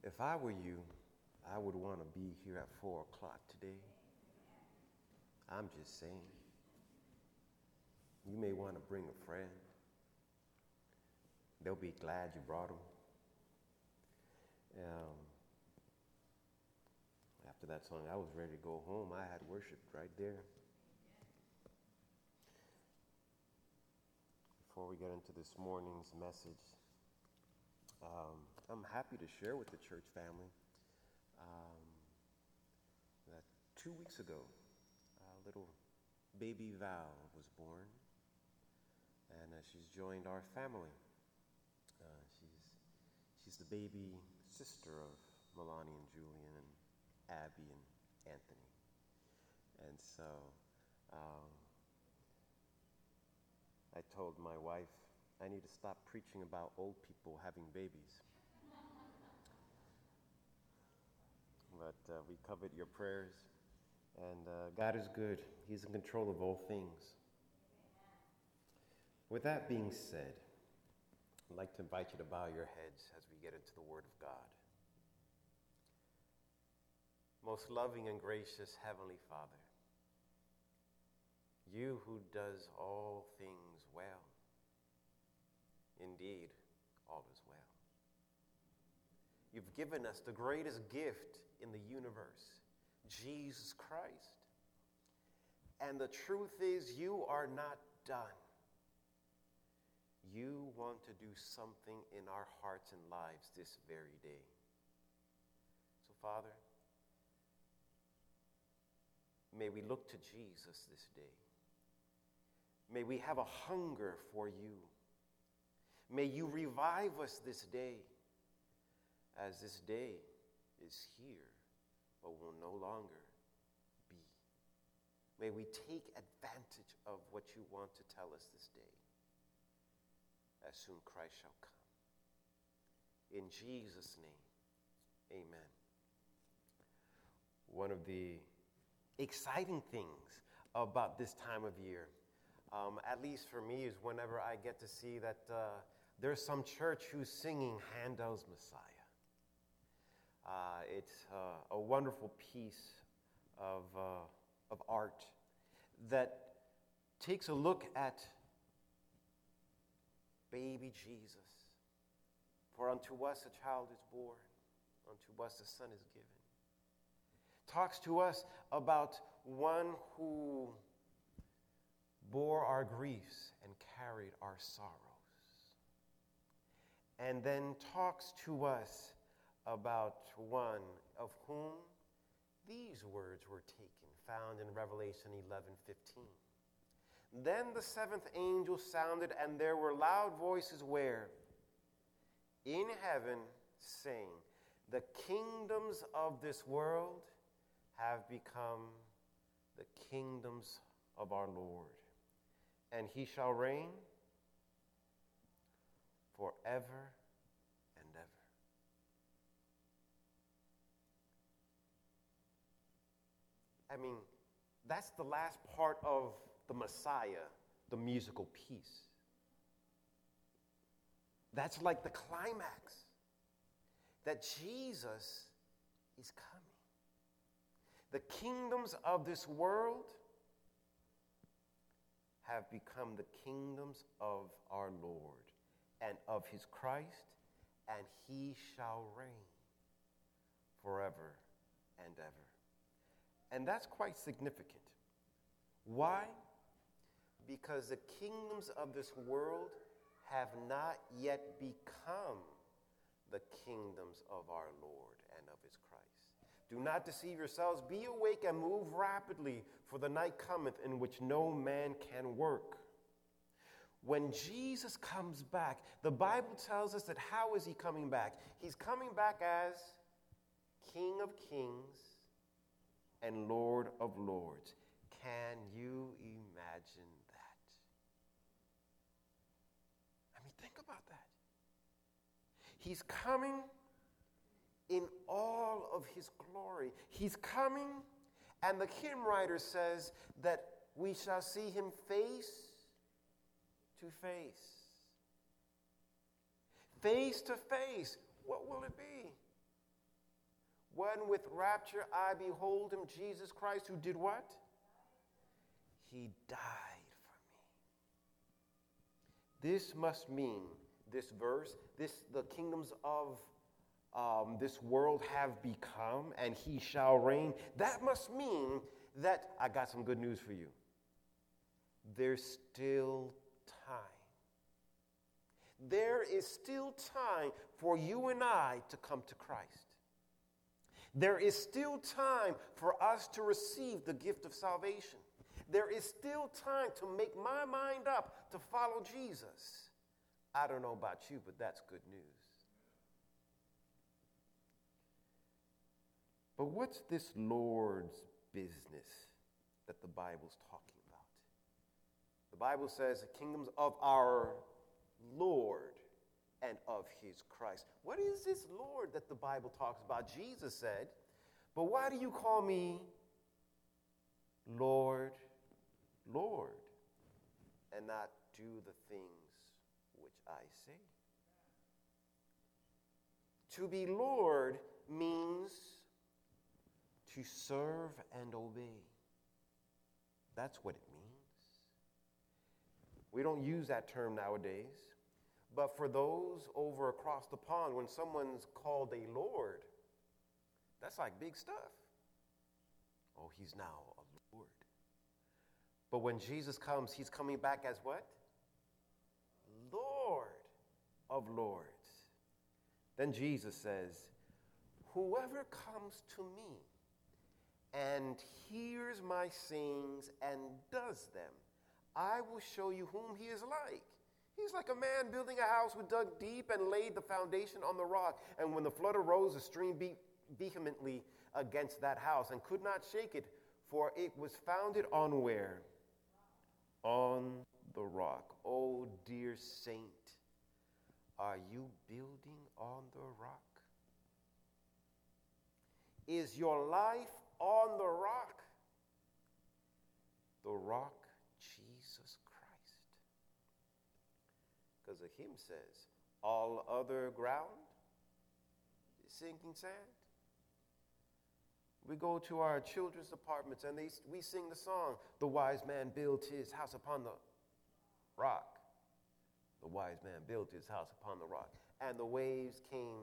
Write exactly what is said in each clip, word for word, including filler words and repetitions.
If I were you, I would want to be here at four o'clock today. I'm just saying. You may want to bring a friend. They'll be glad you brought them. Um, after that song, I was ready to go home. I had worship right there. Before we get into this morning's message, um, I'm happy to share with the church family um, that two weeks ago, a little baby Val was born, and uh, she's joined our family. Uh, she's she's the baby sister of Melanie and Julian and Abby and Anthony, and so. Um, I told my wife, I need to stop preaching about old people having babies. But uh, we covered your prayers, and uh, God is good. He's in control of all things. With that being said, I'd like to invite you to bow your heads as we get into the Word of God. Most loving and gracious Heavenly Father, you who does all things well, indeed, all is well. You've given us the greatest gift in the universe, Jesus Christ. And the truth is, you are not done. You want to do something in our hearts and lives this very day. So, Father, may we look to Jesus this day. May we have a hunger for you. May you revive us this day, as this day is here, but will no longer be. May we take advantage of what you want to tell us this day, as soon Christ shall come. In Jesus' name, amen. One of the exciting things about this time of year, Um, at least for me, is whenever I get to see that uh, there's some church who's singing Handel's Messiah. Uh, it's uh, a wonderful piece of, uh, of art that takes a look at baby Jesus. For unto us a child is born, unto us a son is given. Talks to us about one who bore our griefs and carried our sorrows. And then talks to us about one of whom these words were taken, found in Revelation eleven fifteen. Then the seventh angel sounded, and there were loud voices where? In heaven, saying, the kingdoms of this world have become the kingdoms of our Lord, and he shall reign forever and ever. I mean, that's the last part of the Messiah, the musical piece. That's like the climax, that Jesus is coming. The kingdoms of this world have become the kingdoms of our Lord and of his Christ, and he shall reign forever and ever. And that's quite significant. Why? Because the kingdoms of this world have not yet become the kingdoms of our Lord and of his Christ. Do not deceive yourselves. Be awake and move rapidly, for the night cometh in which no man can work. When Jesus comes back, the Bible tells us that how is he coming back? He's coming back as King of Kings and Lord of Lords. Can you imagine that? I mean, think about that. He's coming in all of his glory. He's coming, and the hymn writer says that we shall see him face to face. Face to face. What will it be? When with rapture I behold him, Jesus Christ, who did what? He died for me. This must mean, this verse, this the kingdoms of um, this world have become, and he shall reign. That must mean that I got some good news for you. There's still time. There is still time for you and I to come to Christ. There is still time for us to receive the gift of salvation. There is still time to make my mind up to follow Jesus. I don't know about you, but that's good news. But what's this Lord's business that the Bible's talking about? The Bible says the kingdoms of our Lord and of his Christ. What is this Lord that the Bible talks about? Jesus said, but why do you call me Lord, Lord, and not do the things which I say? To be Lord means to serve and obey. That's what it means. We don't use that term nowadays. But for those over across the pond, when someone's called a Lord, that's like big stuff. Oh, he's now a Lord. But when Jesus comes, he's coming back as what? Lord of Lords. Then Jesus says, whoever comes to me and hears my sayings and does them, I will show you whom he is like. He's like a man building a house who dug deep and laid the foundation on the rock. And when the flood arose, the stream beat vehemently against that house and could not shake it, for it was founded on where? On the rock. Oh, dear saint, are you building on the rock? Is your life on the rock? The rock, Jesus Christ. Because the hymn says, all other ground is sinking sand. We go to our children's departments and they, we sing the song, the wise man built his house upon the rock. The wise man built his house upon the rock. And the waves came.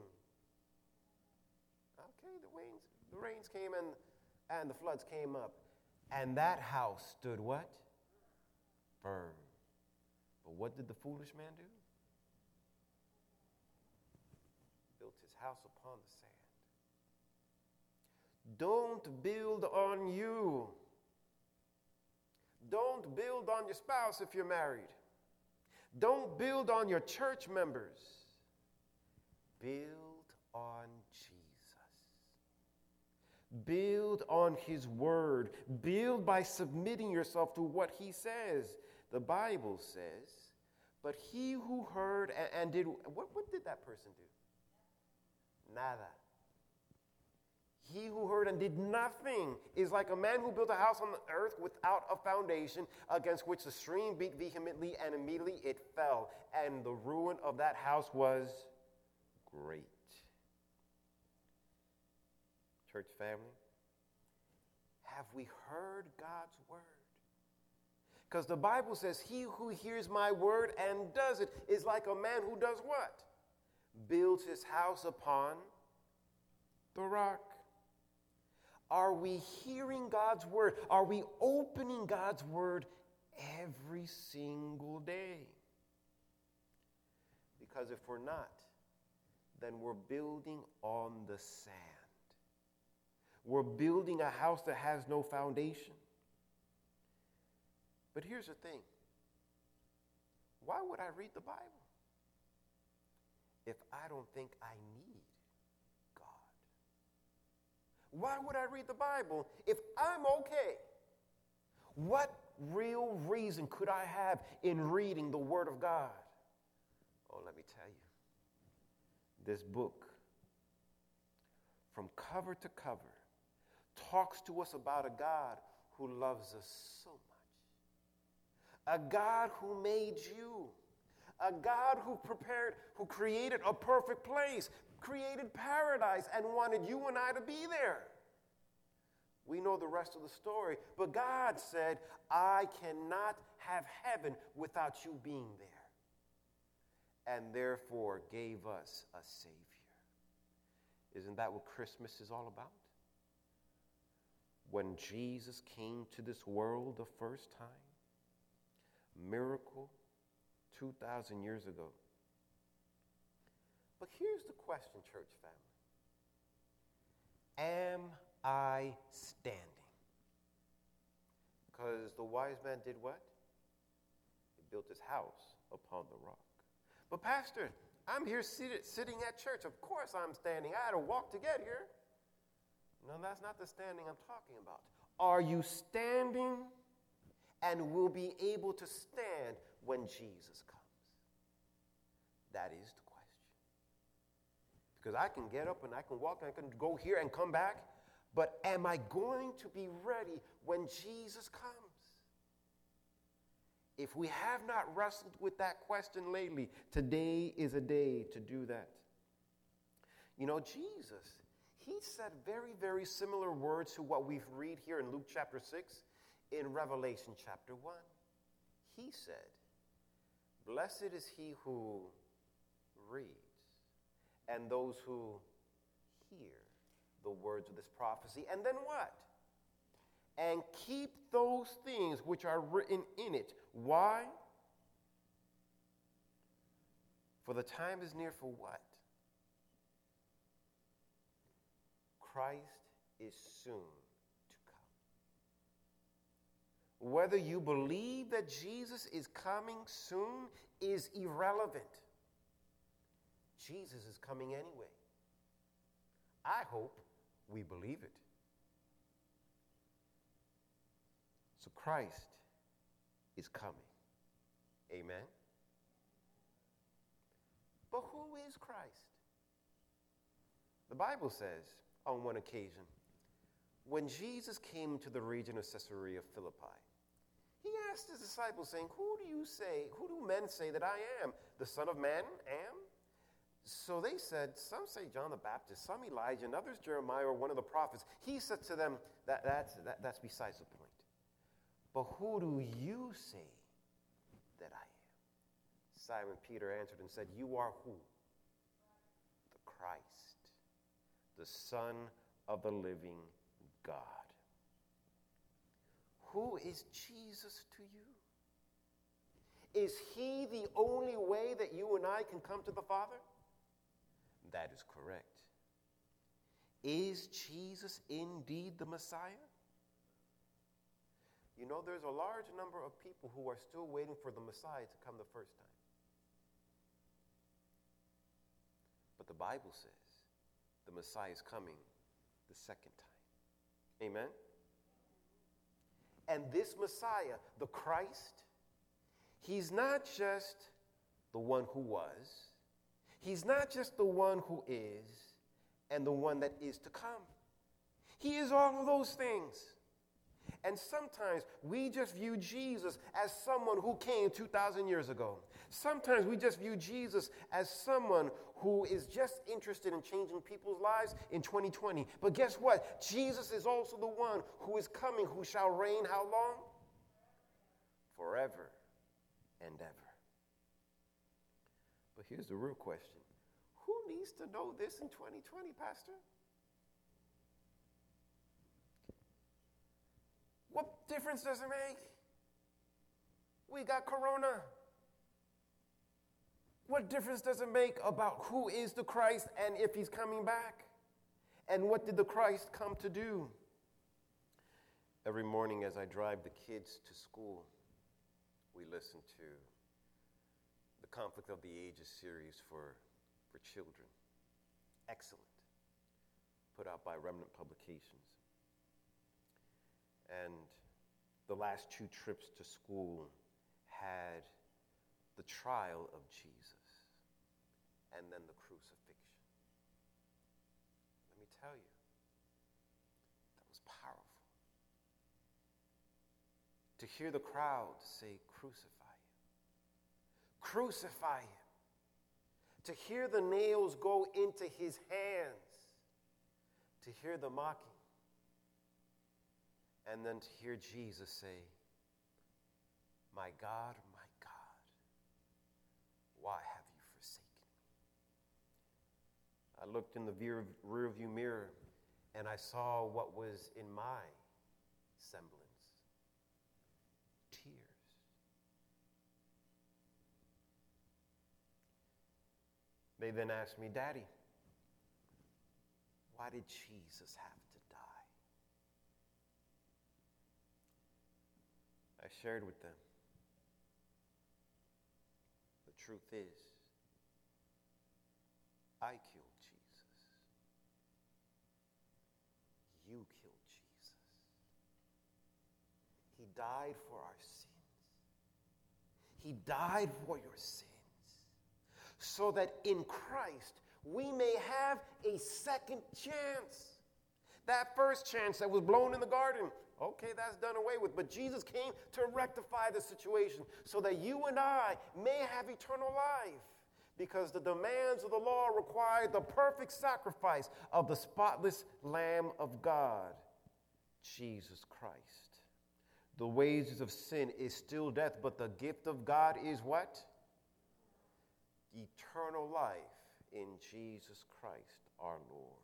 Okay, the rains, the rains came and, and the floods came up. And that house stood what? Firm. But what did the foolish man do? Built his house upon the sand. Don't build on you. Don't build on your spouse if you're married. Don't build on your church members. Build on Jesus. Build on his word. Build by submitting yourself to what he says. The Bible says, but he who heard and, and did, what, what did that person do? Nada. He who heard and did nothing is like a man who built a house on the earth without a foundation, against which the stream beat vehemently, and immediately it fell. And the ruin of that house was great. Church family, have we heard God's word? Because the Bible says, he who hears my word and does it is like a man who does what? Builds his house upon the rock. Are we hearing God's word? Are we opening God's word every single day? Because if we're not, then we're building on the sand. We're building a house that has no foundation. But here's the thing. Why would I read the Bible if I don't think I need God? Why would I read the Bible if I'm okay? What real reason could I have in reading the Word of God? Oh, let me tell you. This book, from cover to cover, talks to us about a God who loves us so much. A God who made you. A God who prepared, who created a perfect place. created paradise and wanted you and I to be there. We know the rest of the story, but God said, I cannot have heaven without you being there, and therefore gave us a Savior. Isn't that what Christmas is all about? When Jesus came to this world the first time, miracle two thousand years ago. But here's the question, church family. Am I standing? Because the wise man did what? He built his house upon the rock. But Pastor, I'm here seated, sitting at church. Of course I'm standing. I had to walk to get here. No, that's not the standing I'm talking about. Are you standing and will be able to stand when Jesus comes? That is the question. Because I can get up and I can walk and I can go here and come back, but am I going to be ready when Jesus comes? If we have not wrestled with that question lately, today is a day to do that. You know, Jesus, he said very, very similar words to what we read here in Luke chapter six, in Revelation chapter one. He said, blessed is he who reads and those who hear the words of this prophecy. And then what? And keep those things which are written in it. Why? For the time is near for what? Christ is soon to come. Whether you believe that Jesus is coming soon is irrelevant. Jesus is coming anyway. I hope we believe it. So Christ is coming. Amen. But who is Christ? The Bible says on one occasion, when Jesus came to the region of Caesarea Philippi, he asked his disciples, saying, who do you say, who do men say that I am? The Son of Man am? So they said, some say John the Baptist, some Elijah, and others Jeremiah or one of the prophets. He said to them, that, that's, that, that's besides the point. But who do you say that I am? Simon Peter answered and said, you are who? The Christ, the Son of the living God. Who is Jesus to you? Is he the only way that you and I can come to the Father? That is correct. Is Jesus indeed the Messiah? You know, there's a large number of people who are still waiting for the Messiah to come the first time. But the Bible says the Messiah is coming the second time. Amen? And this Messiah, the Christ, he's not just the one who was. He's not just the one who is and the one that is to come. He is all of those things. And sometimes we just view Jesus as someone who came two thousand years ago. Sometimes we just view Jesus as someone who is just interested in changing people's lives in twenty twenty. But guess what? Jesus is also the one who is coming, who shall reign how long? Forever and ever. But here's the real question. Who needs to know this in twenty twenty, Pastor? What difference does it make? We got Corona. What difference does it make about who is the Christ and if he's coming back? And what did the Christ come to do? Every morning as I drive the kids to school, we listen to the Conflict of the Ages series for, for children. Excellent. Put out by Remnant Publications. And the last two trips to school had the trial of Jesus and then the crucifixion. Let me tell you, that was powerful. To hear the crowd say, crucify him. Crucify him. to hear the nails go into his hands, to hear the mocking, and then to hear Jesus say, "My God, my God, why have you forsaken me?" I looked in the rear, rear view mirror and I saw what was in my semblance. Tears. They then asked me, "Daddy, why did Jesus have to die?" I shared with them, the truth is, I killed Jesus. You killed Jesus. He died for our sins. He died for your sins, so that in Christ we may have a second chance. That first chance that was blown in the garden, okay, that's done away with. But Jesus came to rectify the situation so that you and I may have eternal life, because the demands of the law required the perfect sacrifice of the spotless Lamb of God, Jesus Christ. The wages of sin is still death, but the gift of God is what? Eternal life in Jesus Christ our Lord.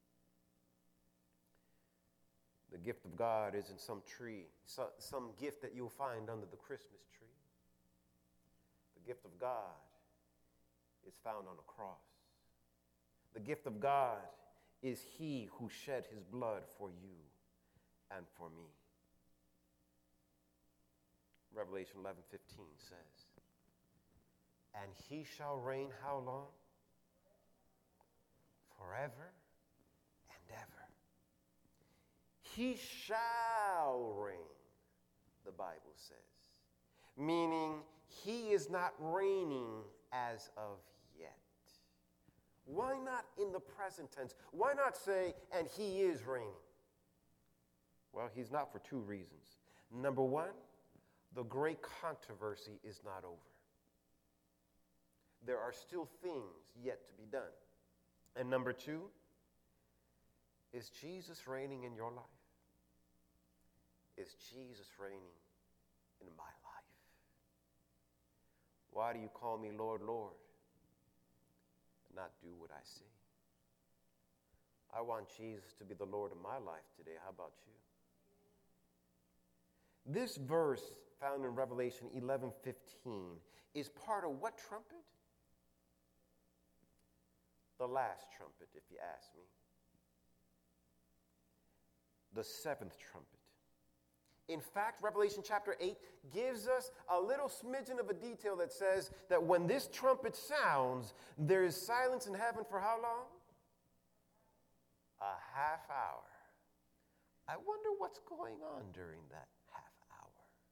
The gift of God isn't some tree, so, some gift that you'll find under the Christmas tree. The gift of God is found on a cross. The gift of God is he who shed his blood for you and for me. Revelation eleven fifteen says, "And he shall reign how long? Forever and ever." He shall reign, the Bible says, meaning he is not reigning as of yet. Why not in the present tense? Why not say, "and he is reigning"? Well, he's not, for two reasons. Number one, the great controversy is not over. There are still things yet to be done. And number two, is Jesus reigning in your life? Is Jesus reigning in my life? Why do you call me Lord, Lord, and not do what I say? I want Jesus to be the Lord of my life today. How about you? This verse found in Revelation eleven fifteen is part of what trumpet? The last trumpet, if you ask me. The seventh trumpet. In fact, Revelation chapter eight gives us a little smidgen of a detail that says that when this trumpet sounds, there is silence in heaven for how long? A half hour. I wonder what's going on during that half hour.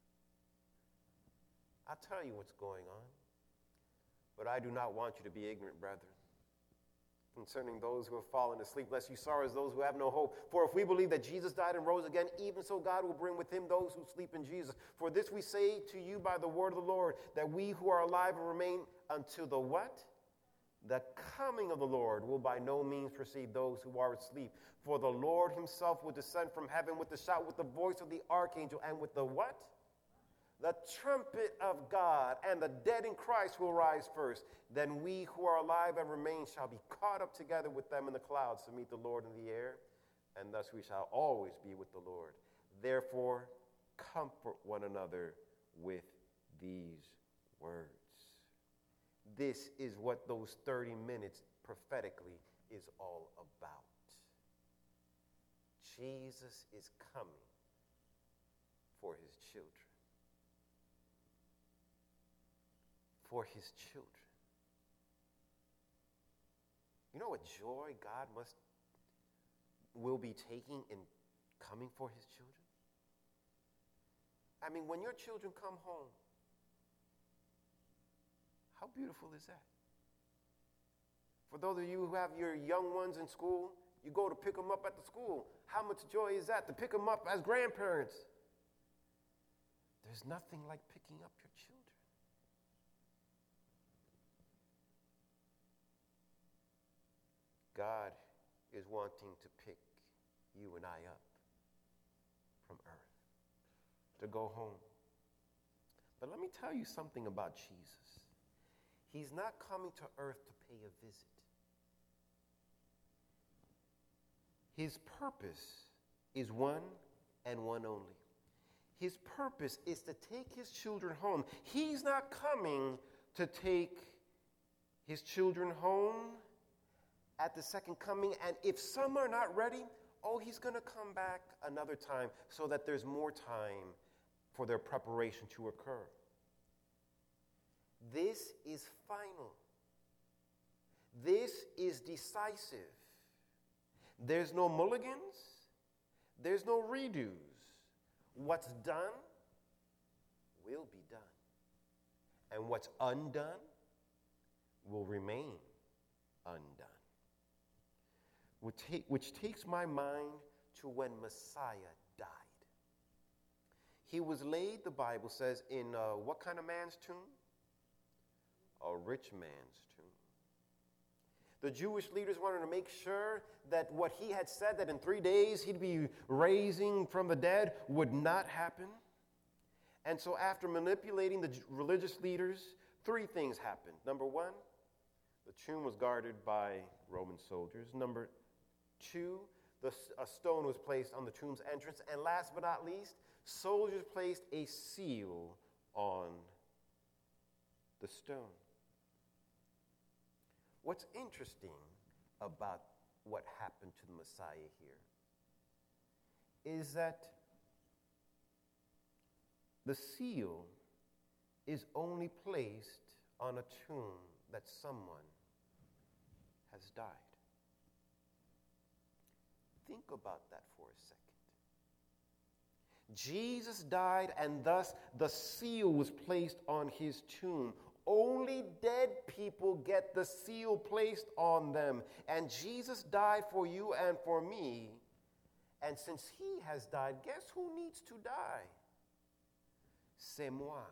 I'll tell you what's going on. But I do not want you to be ignorant, brethren, concerning those who have fallen asleep, lest you sorrow as those who have no hope. For if we believe that Jesus died and rose again, even so God will bring with him those who sleep in Jesus. For this we say to you by the word of the Lord, that we who are alive and remain until the what? The coming of the Lord will by no means precede those who are asleep. For the Lord himself will descend from heaven with a shout, with the voice of the archangel, and with the what? The trumpet of God, and the dead in Christ will rise first. Then we who are alive and remain shall be caught up together with them in the clouds to meet the Lord in the air, and thus we shall always be with the Lord. Therefore, comfort one another with these words. This is what those thirty minutes prophetically is all about. Jesus is coming for his children. For his children. You know what joy God must will be taking in coming for his children? I mean, when your children come home, how beautiful is that? For those of you who have your young ones in school, you go to pick them up at the school. How much joy is that to pick them up as grandparents? There's nothing like picking up your children. God is wanting to pick you and I up from earth, to go home. But let me tell you something about Jesus. He's not coming to earth to pay a visit. His purpose is one and one only. His purpose is to take his children home. He's not coming to take his children home at the second coming, and if some are not ready, oh, he's going to come back another time so that there's more time for their preparation to occur. This is final. This is decisive. There's no mulligans. There's no redos. What's done will be done. And what's undone will remain undone. Which, ta- which takes my mind to when Messiah died. He was laid, the Bible says, in uh, what kind of man's tomb? A rich man's tomb. The Jewish leaders wanted to make sure that what he had said, that in three days he'd be raising from the dead, would not happen. And so after manipulating the religious leaders, three things happened. Number one, the tomb was guarded by Roman soldiers. Number two, the, a stone was placed on the tomb's entrance. And last but not least, soldiers placed a seal on the stone. What's interesting about what happened to the Messiah here is that the seal is only placed on a tomb that someone has died. Think about that for a second. Jesus died, and thus the seal was placed on his tomb. Only dead people get the seal placed on them. And Jesus died for you and for me. And since he has died, guess who needs to die? C'est moi.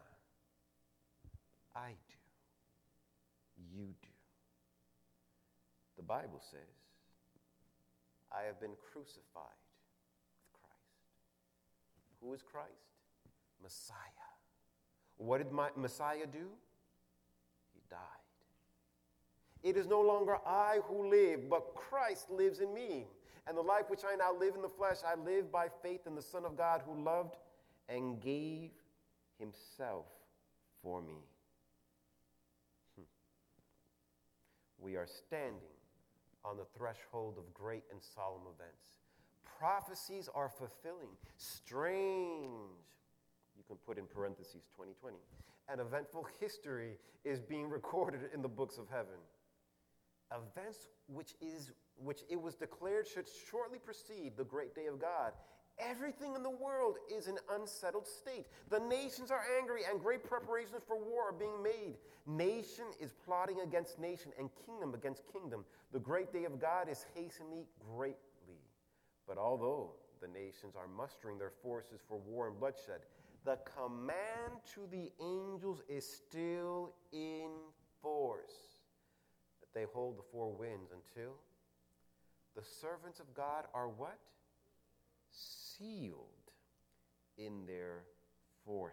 I do. You do. The Bible says, I have been crucified with Christ. Who is Christ? Messiah. What did my Messiah do? He died. It is no longer I who live, but Christ lives in me. And the life which I now live in the flesh, I live by faith in the Son of God who loved and gave himself for me. Hmm. We are standing on the threshold of great and solemn events. Prophecies are fulfilling. Strange, you can put in parentheses twenty twenty. An eventful history is being recorded in the books of heaven. Events which is which it was declared should shortly precede the great day of God. Everything in the world is in unsettled state. The nations are angry, and great preparations for war are being made. Nation is plotting against nation, and kingdom against kingdom. The great day of God is hastening greatly. But although the nations are mustering their forces for war and bloodshed, the command to the angels is still in force, that they hold the four winds until the servants of God are what? Sealed in their foreheads.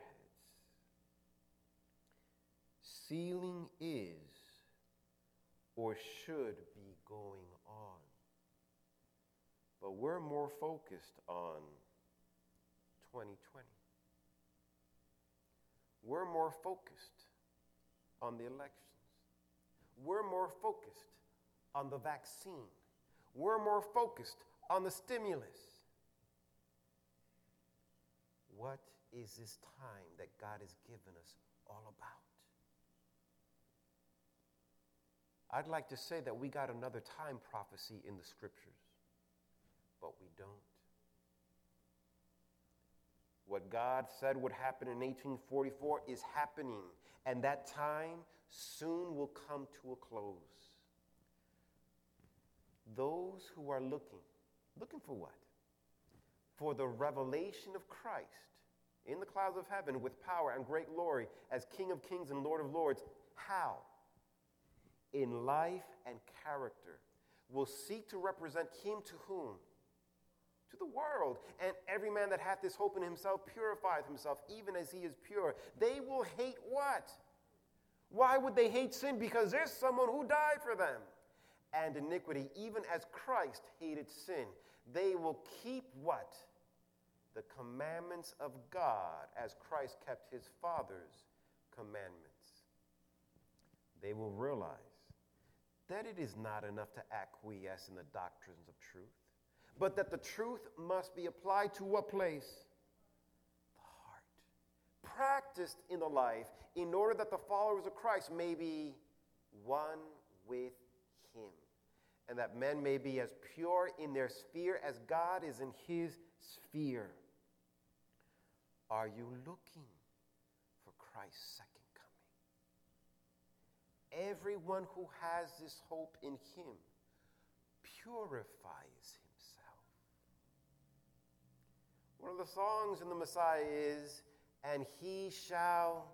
Sealing is or should be going on. But we're more focused on twenty twenty. We're more focused on the elections. We're more focused on the vaccine. We're more focused on the stimulus. What is this time that God has given us all about? I'd like to say that we got another time prophecy in the scriptures, but we don't. What God said would happen in eighteen forty-four is happening, and that time soon will come to a close. Those who are looking, looking for what? For the revelation of Christ in the clouds of heaven with power and great glory as King of kings and Lord of lords. How? In life and character, will seek to represent him to whom? To the world. And every man that hath this hope in himself purifieth himself, even as he is pure. They will hate what? Why would they hate sin? Because there's someone who died for them. And iniquity, even as Christ hated sin. They will keep what? The commandments of God, as Christ kept his Father's commandments. They will realize that it is not enough to acquiesce in the doctrines of truth, but that the truth must be applied to what place? The heart. Practiced in the life in order that the followers of Christ may be one with him, and that men may be as pure in their sphere as God is in his sphere. Are you looking for Christ's second coming? Everyone who has this hope in him purifies himself. One of the songs in the Messiah is, and he shall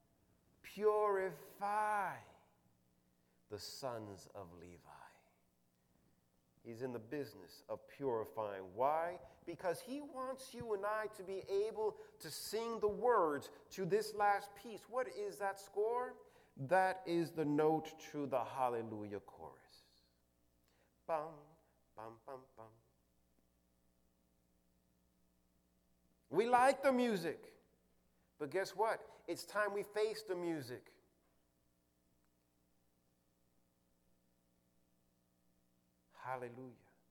purify the sons of Levi. He's in the business of purifying. Why? Because he wants you and I to be able to sing the words to this last piece. What is that score? That is the note to the Hallelujah chorus. Bum, bum, bum, bum. We like the music, but guess what? It's time we face the music. Hallelujah.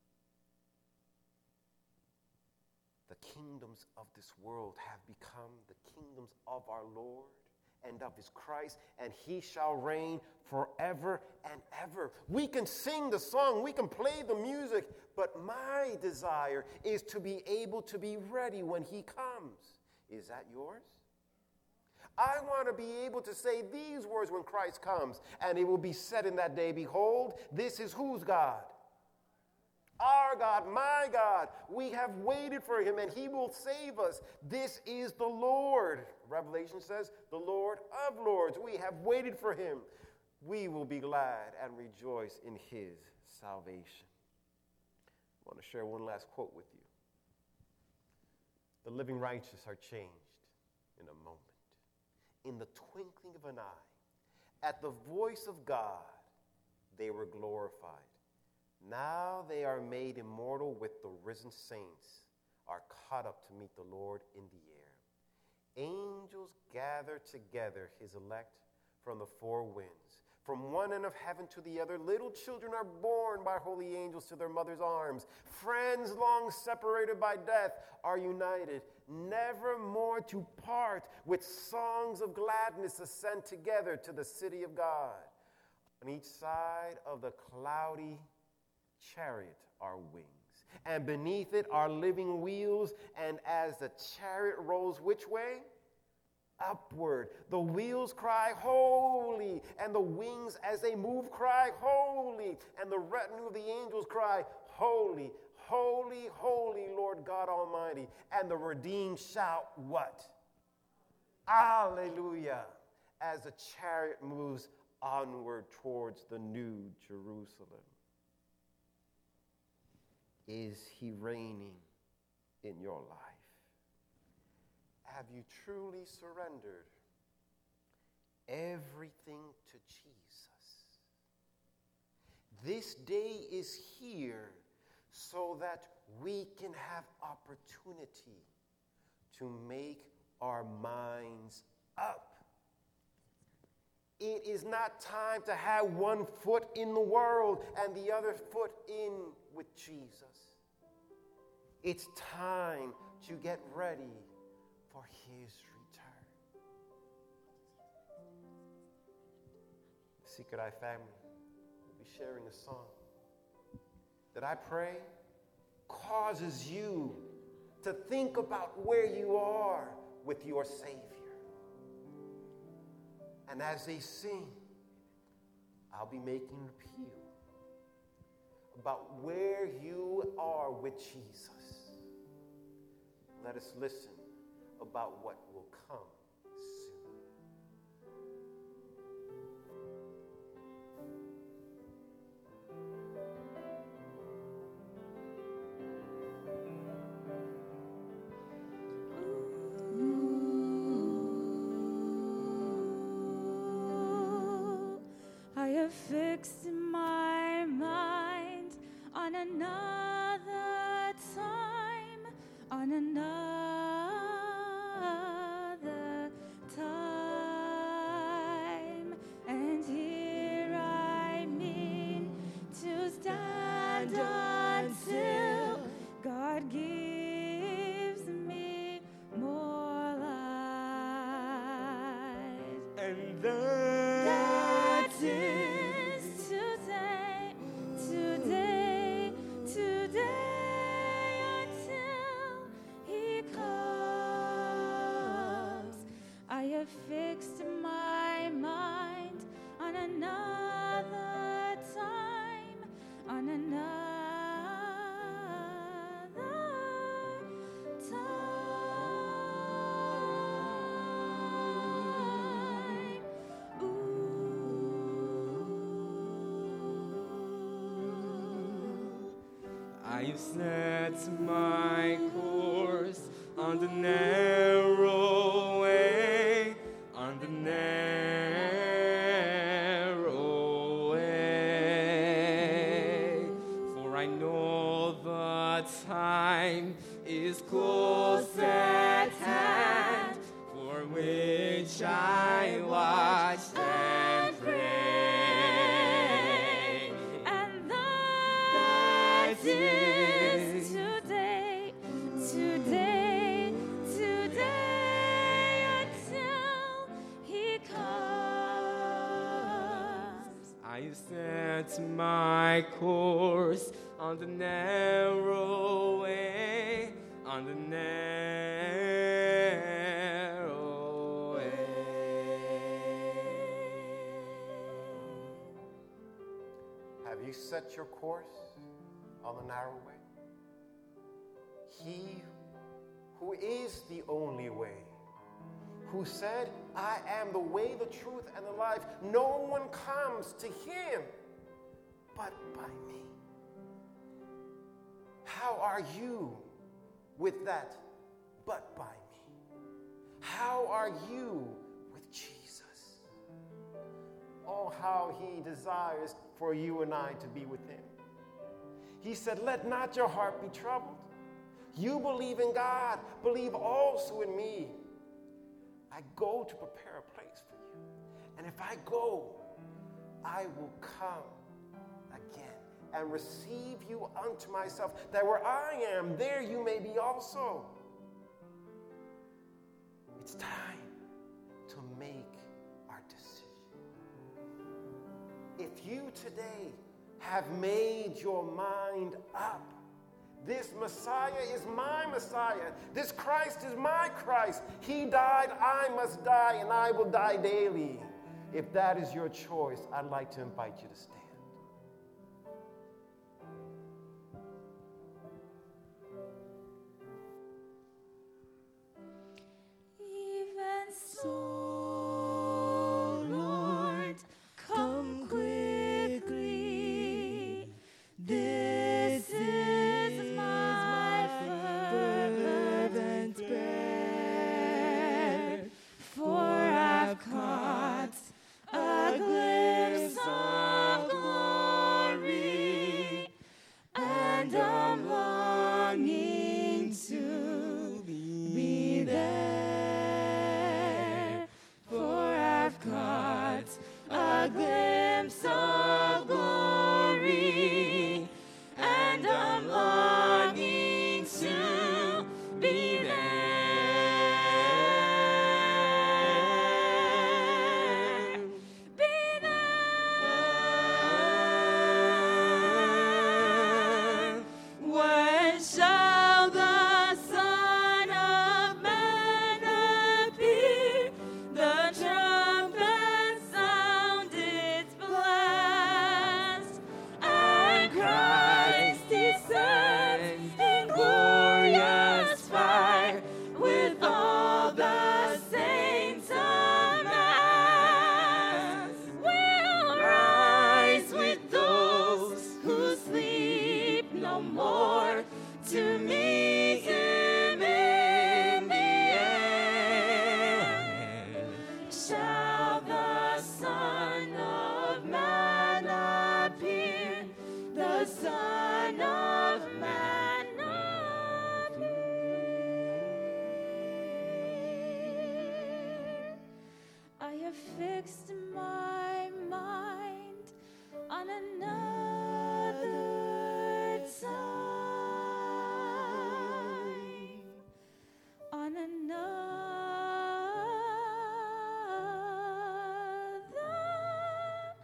The kingdoms of this world have become the kingdoms of our Lord and of his Christ, and he shall reign forever and ever. We can sing the song, we can play the music, but my desire is to be able to be ready when he comes. Is that yours? I want to be able to say these words when Christ comes, and it will be said in that day, behold, this is whose God? Our God, my God. We have waited for him, and he will save us. This is the Lord. Revelation says, the Lord of lords. We have waited for him. We will be glad and rejoice in his salvation. I want to share one last quote with you. The living righteous are changed in a moment, in the twinkling of an eye. At the voice of God, they were glorified. Now they are made immortal with the risen saints, are caught up to meet the Lord in the air. Angels gather together his elect from the four winds. From one end of heaven to the other, little children are born by holy angels to their mother's arms. Friends long separated by death are united, never more to part. With songs of gladness ascend together to the city of God. On each side of the cloudy chariot are wings, and beneath it are living wheels, and as the chariot rolls which way? Upward. The wheels cry, holy, and the wings as they move cry, holy, and the retinue of the angels cry, holy, holy, holy, Lord God Almighty. And the redeemed shout what? Alleluia, as the chariot moves onward towards the new Jerusalem. Is he reigning in your life? Have you truly surrendered everything to Jesus? This day is here so that we can have opportunity to make our minds up. It is not time to have one foot in the world and the other foot in with Jesus. It's time to get ready for his return. Secret Eye family will be sharing a song that I pray causes you to think about where you are with your Savior. And as they sing, I'll be making an appeal about where you are with Jesus. Let us listen about what will come soon. have fixed my mind on another time, on another time. And here I mean to stand until God gives me more life. And then That is today, today, today until He comes. I have fixed my mind on another time, on another time. I've set my course on the narrow way, on the narrow way. For I know the time is close at hand, for which I watch and pray. And that is today, today, today until He comes. I set my course on the narrow way, on the narrow way. Have you set your course on the narrow way? He who is the only way, who said, I am the way, the truth, and the life. No one comes to Him but by me. How are you with that but by me? How are you with Jesus? Oh, how He desires for you and I to be with Him. He said, let not your heart be troubled. You believe in God, believe also in me. I go to prepare a place for you. And if I go, I will come again and receive you unto myself, that where I am, there you may be also. It's time to make our decision. If you today have made your mind up, this Messiah is my Messiah. This Christ is my Christ. He died, I must die, and I will die daily. If that is your choice, I'd like to invite you to stand. Even so, Lord, come quickly. This is my fervent prayer, for I've caught a glimpse of fixed my mind on another time, on another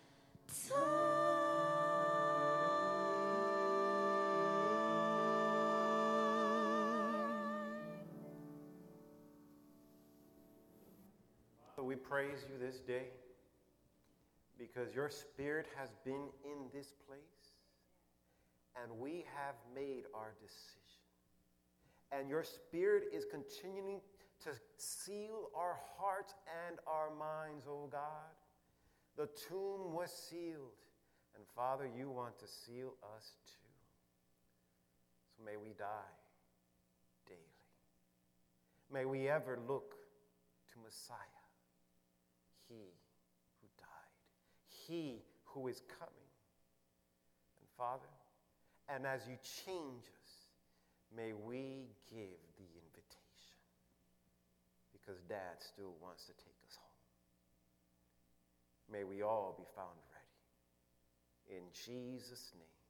So we praise you this day because your spirit has been in this place and we have made our decision. And your spirit is continuing to seal our hearts and our minds, oh God. The tomb was sealed, and Father, you want to seal us too. So may we die daily. May we ever look to Messiah, he who died, he who is coming. And Father, and as you change us, may we give the invitation, because Dad still wants to take us home. May we all be found ready. In Jesus' name.